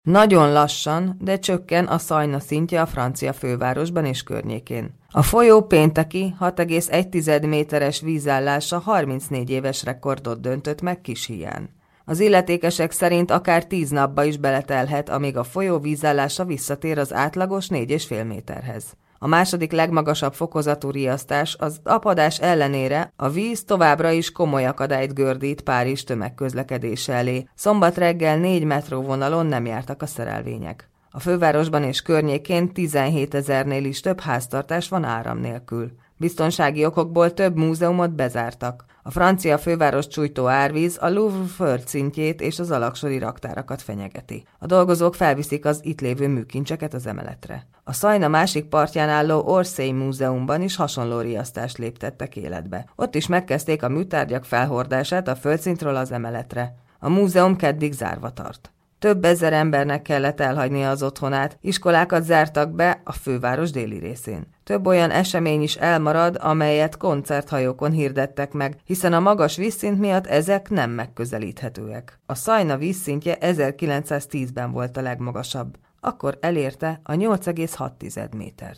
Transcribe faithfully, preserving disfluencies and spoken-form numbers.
Nagyon lassan, de csökken a Szajna szintje a francia fővárosban és környékén. A folyó pénteki hat egész egy méteres vízállása harmincnégy éves rekordot döntött meg Kishiján. Az illetékesek szerint akár tíz napba is beletelhet, amíg a folyó vízállása visszatér az átlagos négy és fél méterhez. A második legmagasabb fokozatú riasztás az apadás ellenére a víz továbbra is komoly akadályt gördít Párizs tömegközlekedése elé. Szombat reggel négy metróvonalon nem jártak a szerelvények. A fővárosban és környékén tizenhétezernél is több háztartás van áram nélkül. Biztonsági okokból több múzeumot bezártak. A francia főváros csújtó árvíz a Louvre földszintjét és az alaksori raktárakat fenyegeti. A dolgozók felviszik az itt lévő műkincseket az emeletre. A Szajna másik partján álló Orsay múzeumban is hasonló riasztást léptettek életbe. Ott is megkezdték a műtárgyak felhordását a földszintről az emeletre. A múzeum keddig zárva tart. Több ezer embernek kellett elhagynia az otthonát, iskolákat zártak be a főváros déli részén. Több olyan esemény is elmarad, amelyet koncerthajókon hirdettek meg, hiszen a magas vízszint miatt ezek nem megközelíthetőek. A Szajna vízszintje ezerkilencszáztízben volt a legmagasabb. Akkor elérte a nyolc egész hat métert.